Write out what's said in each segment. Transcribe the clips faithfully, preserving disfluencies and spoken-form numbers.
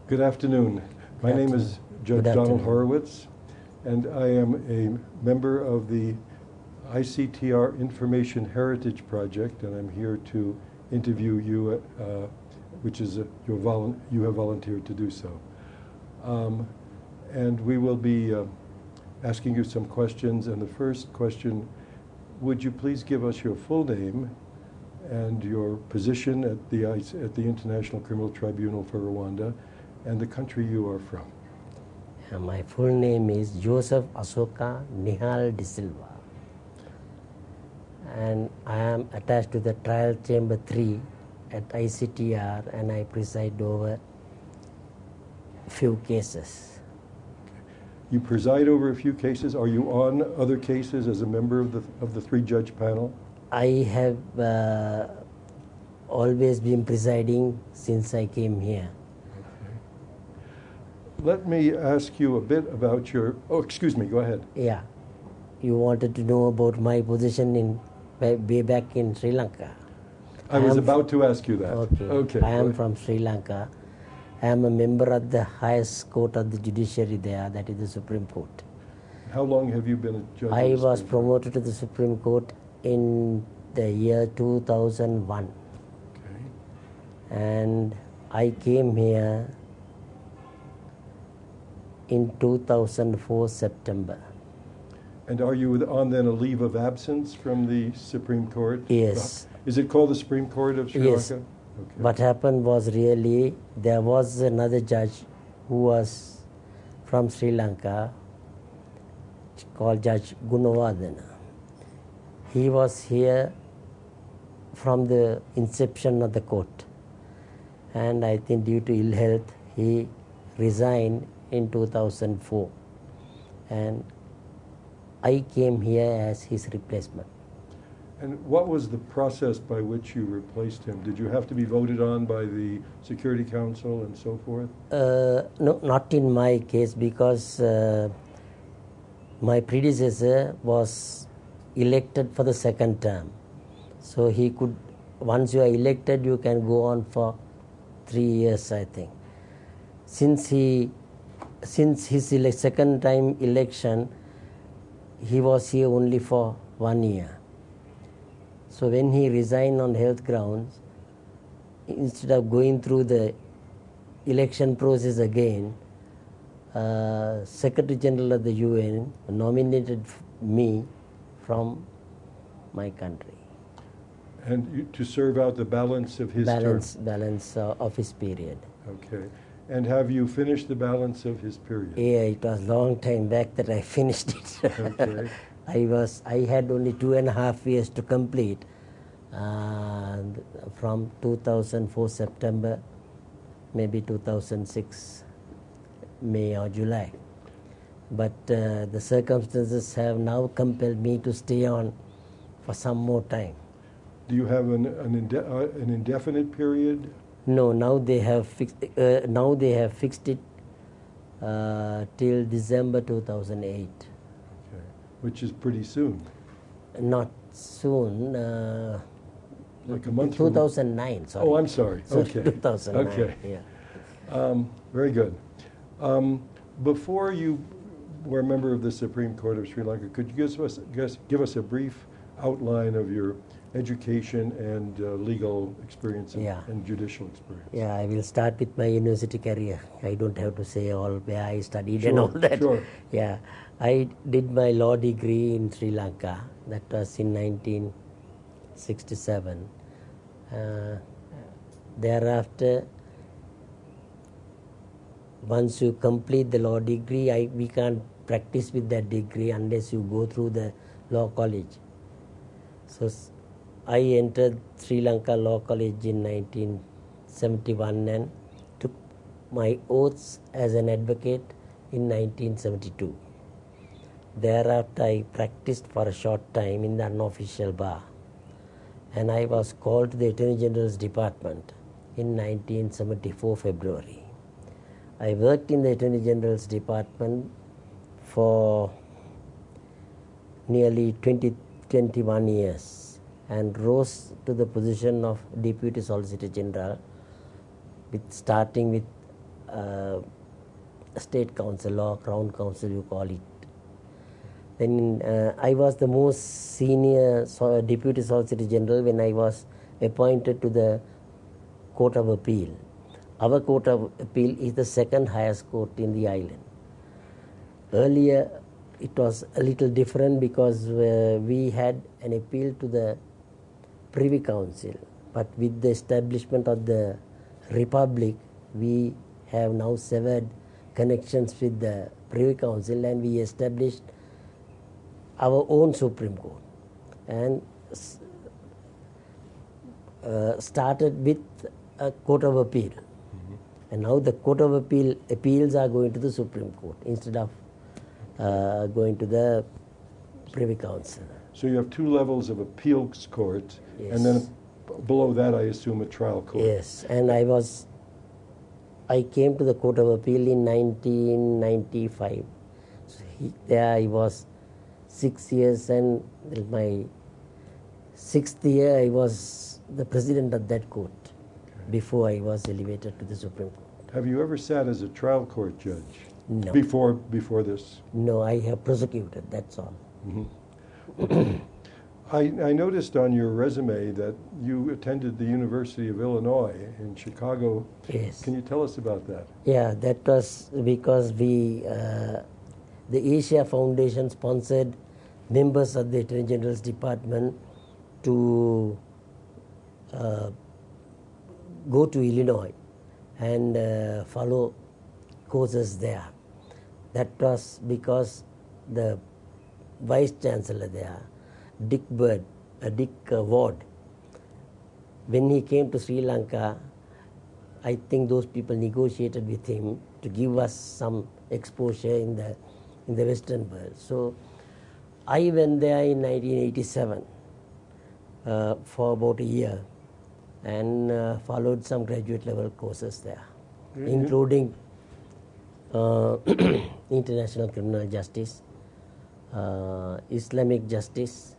Good afternoon. My Good name afternoon. is Judge Good Donald afternoon. Horowitz, and I am a member of the I C T R Information Heritage Project, and I'm here to interview you, uh, which is a, your volu- you have volunteered to do so. Um, and we will be uh, asking you some questions, and the first question, would you please give us your full name and your position at the, I C- at the International Criminal Tribunal for Rwanda, and the country you are from? Uh, my full name is Joseph Asoka Nihal De Silva, and I am attached to the Trial Chamber three at I C T R, and I preside over few cases. You preside over a few cases. Are you on other cases as a member of the of the three-judge panel? I have uh, always been presiding since I came here. Let me ask you a bit about your. Oh, excuse me. Go ahead. Yeah, you wanted to know about my position in way back in Sri Lanka. I was am about to ask you that. Okay. Okay. I go am ahead. from Sri Lanka. I am a member of the highest court of the judiciary there, that is the Supreme Court. How long have you been a judge? I of the was Supreme Court? promoted to the Supreme Court in the year two thousand one, Okay. and I came here in two thousand four September. And are you on then a leave of absence from the Supreme Court? Yes. Is it called the Supreme Court of Sri Yes. Lanka? Okay. What happened was, really there was another judge who was from Sri Lanka called Judge Gunawardena. He was here from the inception of the court, and I think due to ill health he resigned in two thousand four, and I came here as his replacement. And what was the process by which you replaced him? Did you have to be voted on by the Security Council and so forth? Uh, no, not in my case, because uh, my predecessor was elected for the second term. So he could, once you are elected, you can go on for three years, I think. Since he, since his ele- second time election, he was here only for one year. So when he resigned on health grounds, instead of going through the election process again, uh, Secretary General of the U N nominated f- me from my country. And you, to serve out the balance of his balance balance uh, of his period. term? Okay. And have you finished the balance of his period? Yeah, it was long time back that I finished it. Okay. I was I had only two and a half years to complete, uh, from two thousand four September, maybe two thousand six May or July. But uh, the circumstances have now compelled me to stay on for some more time. Do you have an an, inde- uh, an indefinite period? No, now they have fixed. Uh, now they have fixed it uh, till December two thousand eight. Okay. Which is pretty soon. Not soon. Uh, Like a month from- two thousand nine. Sorry. Oh, I'm sorry. Sorry, Okay. two thousand nine. Okay. Yeah. Um, very good. Um, before you were a member of the Supreme Court of Sri Lanka, could you give us, guess, give us a brief outline of your education and uh, legal experience and, Yeah. and judicial experience? Yeah, I will start with my university career. I don't have to say all where I studied and Sure, all that. sure. Yeah, I did my law degree in Sri Lanka. That was in nineteen sixty-seven. Uh, thereafter, once you complete the law degree, I, we can't practice with that degree unless you go through the law college. So s- I entered Sri Lanka Law College in nineteen seventy-one and took my oaths as an advocate in nineteen seventy-two. Thereafter, I practiced for a short time in the unofficial bar, and I was called to the Attorney General's Department in nineteen seventy-four February. I worked in the Attorney General's Department for nearly twenty, twenty-one years and rose to the position of Deputy Solicitor General, with starting with uh, State Council or Crown Council, you call it. Then uh, I was the most senior so, Deputy Solicitor General when I was appointed to the Court of Appeal. Our Court of Appeal is the second highest court in the island. Earlier, it was a little different because uh, we had an appeal to the Privy Council. But with the establishment of the Republic, we have now severed connections with the Privy Council and we established our own Supreme Court and uh, started with a Court of Appeal. Mm-hmm. And now the Court of Appeal appeals are going to the Supreme Court instead of uh, going to the Privy Council. So you have two levels of appeals court, yes. And then below that I assume a trial court. Yes, and I was, I came to the Court of Appeal in nineteen ninety-five. So he, there I was six years and my sixth year I was the president of that court okay. Before I was elevated to the Supreme Court. Have you ever sat as a trial court judge? No. Before, before this? No, I have prosecuted, that's all. Mm-hmm. I, I noticed on your resume that you attended the University of Illinois in Chicago. Yes. Can you tell us about that? Yeah, that was because we, uh, the Asia Foundation sponsored members of the Attorney General's Department to uh, go to Illinois and uh, follow courses there. That was because the Vice Chancellor there, Dick Bird, uh, Dick uh, Ward, when he came to Sri Lanka, I think those people negotiated with him to give us some exposure in the in the Western world. So I went there in nineteen eighty-seven uh, for about a year and uh, followed some graduate level courses there, mm-hmm. including uh, international criminal justice, uh, Islamic justice,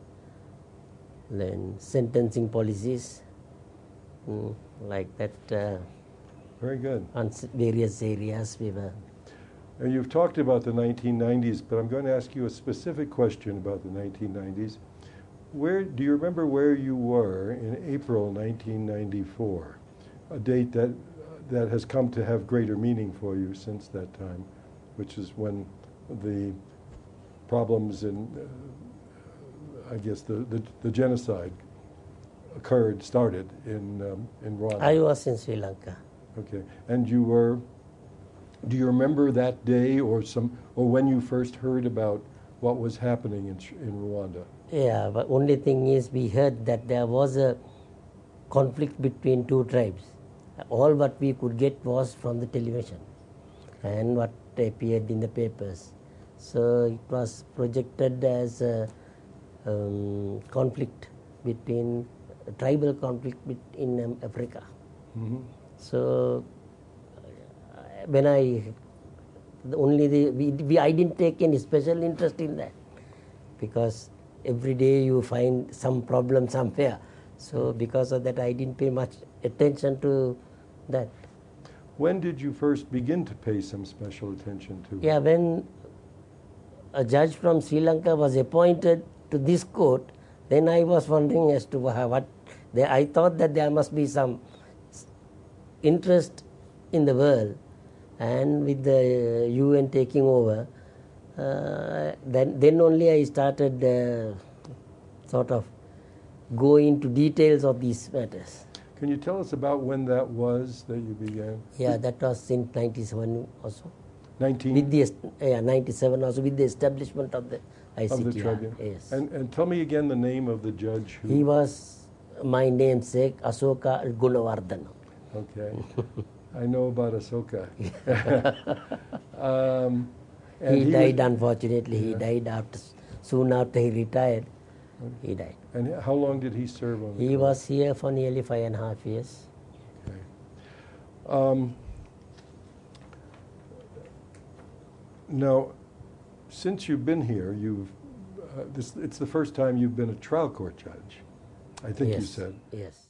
then sentencing policies, mm, like that. Uh, Very good. On various areas we were. And you've talked about the nineteen nineties, but I'm going to ask you a specific question about the nineteen nineties. Where do you remember where you were in April nineteen ninety-four, a date that that has come to have greater meaning for you since that time, which is when the problems in, uh, I guess, the, the, the genocide occurred, started in um, in Rwanda. I was in Sri Lanka. Okay, and you were, do you remember that day or some, or when you first heard about what was happening in, in Rwanda? Yeah, but only thing is we heard that there was a conflict between two tribes. All what we could get was from the television and what appeared in the papers. So it was projected as a um, conflict between, a tribal conflict in um, Africa. Mm-hmm. So uh, when I, only the, we, we, I didn't take any special interest in that because every day you find some problem somewhere. So because of that I didn't pay much attention to that. When did you first begin to pay some special attention to it? Yeah, when a judge from Sri Lanka was appointed to this court, then I was wondering as to what, they, I thought that there must be some interest in the world, and with the U N taking over, uh, then, then only I started uh, sort of go into details of these matters. Can you tell us about when that was that you began? Yeah, that was in ninety-seven also. nineteen With the, yeah, ninety-seven also, with the establishment of the I C T R. Of the tribunal. Yes. And, and tell me again the name of the judge who... He was my namesake, Asoka Gunawardana. Okay. I know about Asoka. um, and he, he died, was, unfortunately. Yeah. He died after, soon after he retired. Okay. He died. And how long did he serve on the He court? was here for nearly five and a half years. Okay. Um, now, since you've been here, you've uh, this, it's the first time you've been a trial court judge, I think yes. you said. Yes.